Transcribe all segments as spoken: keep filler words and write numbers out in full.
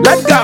Let's go.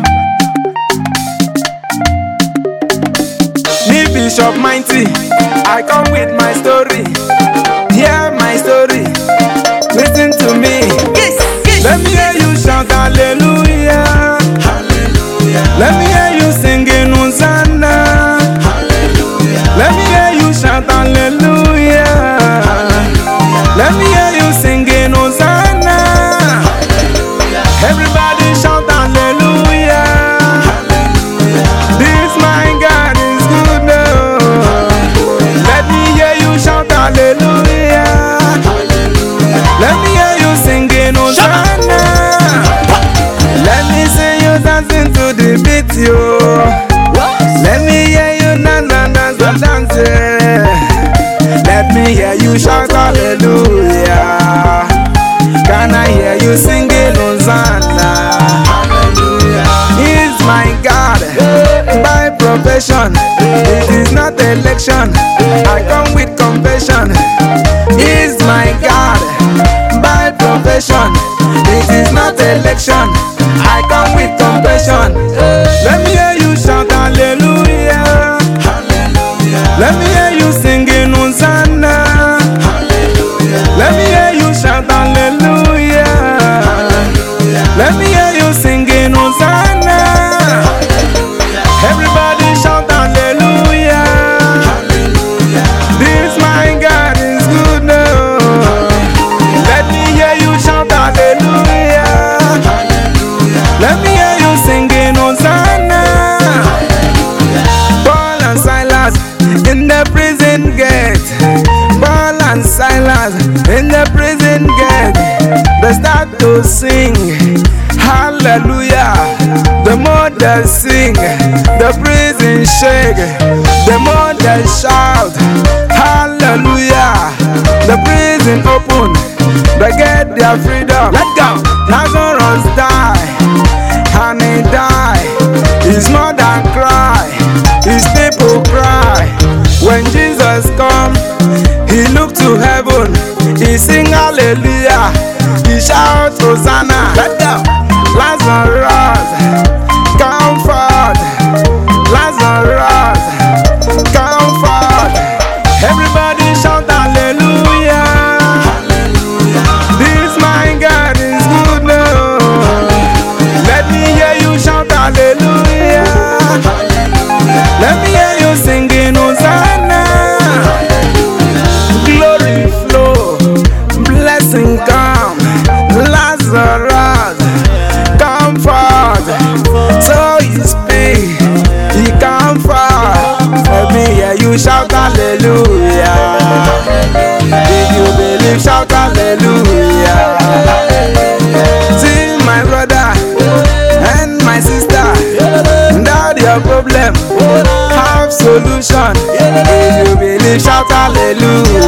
Me Bishop Mighty, I come with my story. Hear my story. Listen to me. Yes, yes. Let me hear you shout hallelujah. Hallelujah. Let me hear you singing Hosanna. Hallelujah. Let me hear you shout hallelujah. Hallelujah. Let me hear you singing Hosanna. Hallelujah. Everybody shout hallelujah. Hallelujah. This my God is good now. Let me hear you shout hallelujah. Hallelujah. Let me hear you singing Hosanna. Let me see you dancing to the beat, yo. Let me hear you dance and dance and dance. Let me hear you shout hallelujah. Can I hear you singing Hosanna? Hallelujah. He's my God by profession. It is not election. I come with confession. He's my God by profession. It is not election. I come with confession. Let me hear you shout hallelujah. Hallelujah. Let me hear you singing Hosanna. Hallelujah. Let me hear you shout hallelujah. Hallelujah. Let me hear you singing Hosanna. Everybody shout hallelujah. Hallelujah. This my God is good now. Let me hear you shout hallelujah. Hallelujah. Let me hear you singing Hosanna. Paul and Silas in the prison gate. Paul and Silas in the prison gate. They start to sing hallelujah. The more they sing, the prison shake. The more they shout hallelujah, the prison open. They get their freedom. Let's go. Lazarus die, and he die. His mother cry, his people cry. When Jesus come, he look to heaven. He sing hallelujah. He shout Hosanna. Let's go. Lazarus, come forth. Lazarus, come forth. Everybody shout hallelujah. Hallelujah. This my God is good now. Let me hear you shout hallelujah. Hallelujah. Let me hear you singing Hosanna. Glory flow, blessing come. Lazarus, come forth. So you speak, he come forth. Let me hear you shout hallelujah. If you believe, shout hallelujah. See my brother and my sister, without your problem, have solution. If you believe, shout hallelujah.